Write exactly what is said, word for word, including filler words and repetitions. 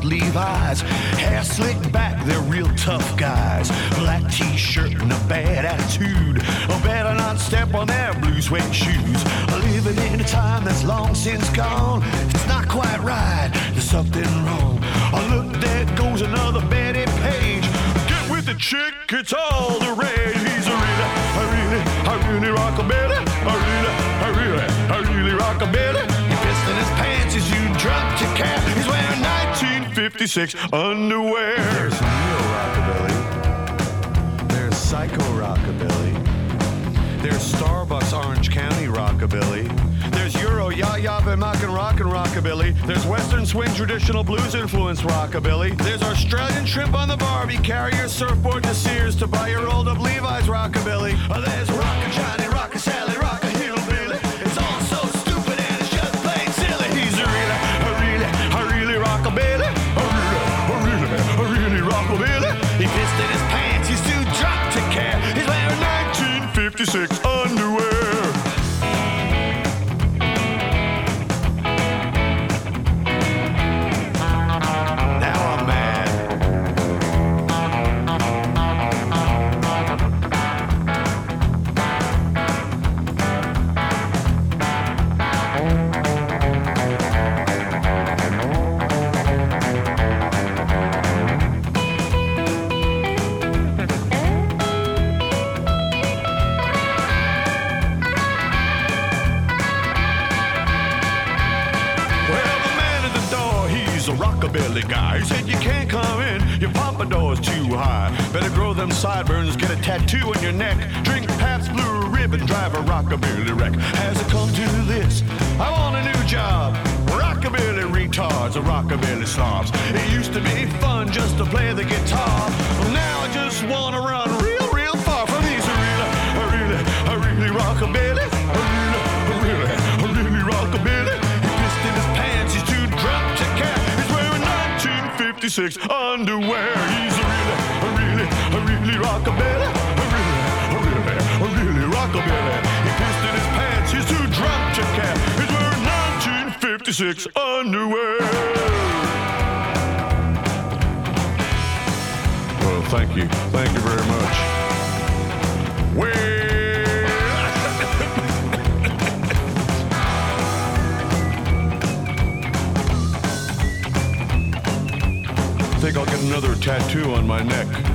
Levi's. Hair slicked back, they're real tough guys. Black t-shirt and a bad attitude. Oh, better not step on their blue suede shoes. Living in a time that's long since gone. It's not quite right, there's something wrong. Oh, look, there goes another Betty Page. Get with the chick, it's all the rage. He's a really, a really, a really rockabilly. A really, a really, a really rockabilly. He pissed in his pants as you dropped your cap. He's wearing nineteen fifty-six underwear. There's real rockabilly. There's psycho rockabilly. There's Starbucks Orange County rockabilly. There's Euro ya-ya Vemakan rockin' rockabilly. There's Western swing traditional blues influence rockabilly. There's Australian shrimp on the Barbie. Carry your surfboard to Sears to buy your rolled up Levi's rockabilly. Oh, there's rockin' Johnny, rockin' Sally, rockin' hillbilly. It's all so stupid and it's just plain silly. He's a really, a really, a really rockabilly. A really, a really, a really rockabilly. He pissed in his pants, he's too drunk to care. He's wearing nineteen fifty-six underwear. Guy. He said you can't come in, your pompadour's too high. Better grow them sideburns, get a tattoo on your neck. Drink Pabst Blue Ribbon, drive a rockabilly wreck. Has it come to this? I want a new job. Rockabilly retards, a rockabilly slobs. It used to be fun just to play the guitar. Well, now I just wanna run real, real far from these. A really, a really, a really rockabilly. A really, a really, a really rockabilly. He pissed in his pants, he's too drunk to care. fifty-six underwear. He's a really, a really, a really rockabilly. A really, a really, a really rockabilly. He pissed in his pants, he's too drunk to care. He's wearing nineteen fifty-six underwear. Well, thank you. Thank you very much. Well, I think I'll get another tattoo on my neck.